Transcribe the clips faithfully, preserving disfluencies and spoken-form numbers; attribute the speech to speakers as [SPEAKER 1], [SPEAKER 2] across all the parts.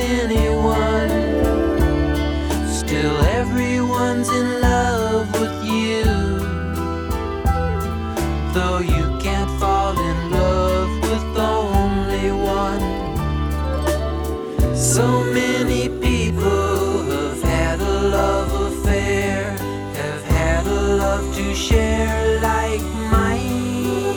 [SPEAKER 1] anyone. Still everyone's in love with you, though you can't fall in love with only one. So many people have had a love affair, have had a love to share like mine.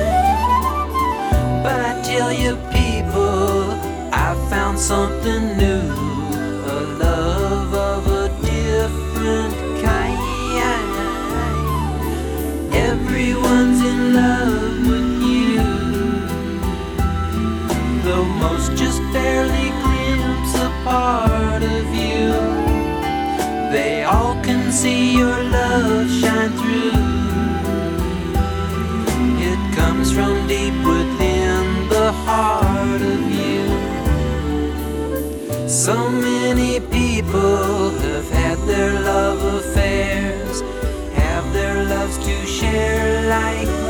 [SPEAKER 1] But I tell you people, I found something new, a love of a different kind. Everyone's in love with you, though most just barely glimpse a part of you. They all can see your love shine through. It comes from deep within the heart of you. So many people have had their love affairs, have their loves to share like